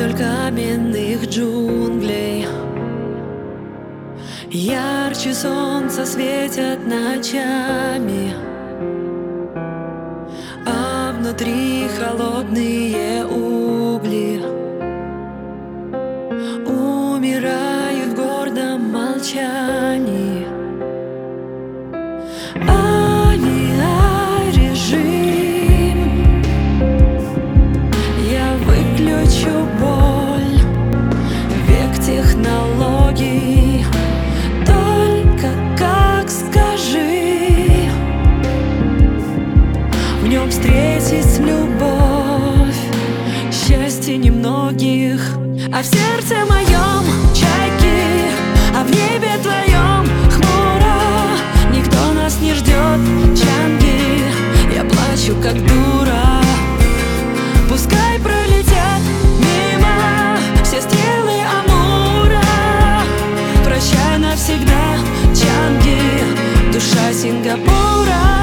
вдоль каменных джунглей. Ярче солнца светят ночами, а внутри холодные угли умирают в гордом молчании. Режим, я выключу боль, век технологий. Только как скажи, в нем встретить любовь, счастье немногих. А в сердце моем чайки, а в небе твоем хмуро. Никто нас не ждет, Чанги, я плачу как дура. Пускай пролетят мимо все стрелы Амура. Прощай навсегда, Чанги, душа Сингапура.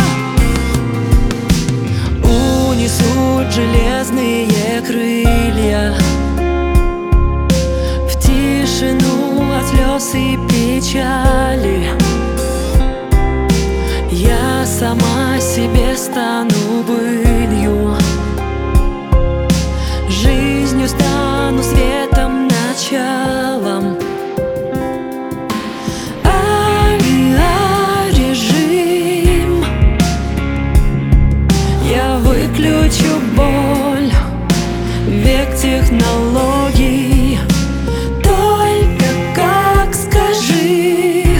Унесут железные крылья в тишину от слез и печали. Я сама себе стану былью, жизнью стану светом, началом. Режим, я выключу боль, век технологий. Только как скажи,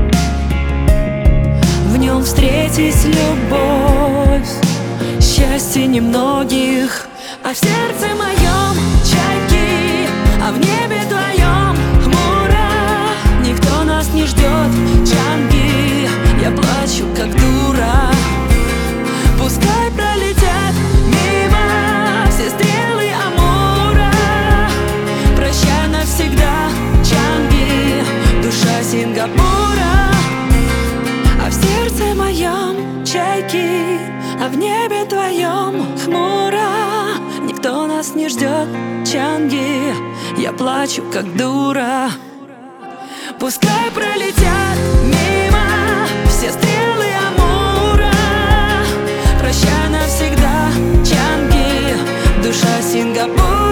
в нем встретить любовь, счастье немногих. А в сердце моем чайки, а в небе твоем хмуро. Никто нас не ждет, Чанги, я плачу как дура. Пускай пролетят мимо все стрелы Амура. Прощай навсегда, Чанги, душа Сингапура. А в сердце моем чайки, а в небе твоем хмуро. Никто нас не ждет, Чанги, я плачу как дура. Пускай пролетят мимо все стрелы Амура. Прощай навсегда, Чанги, душа Сингапура.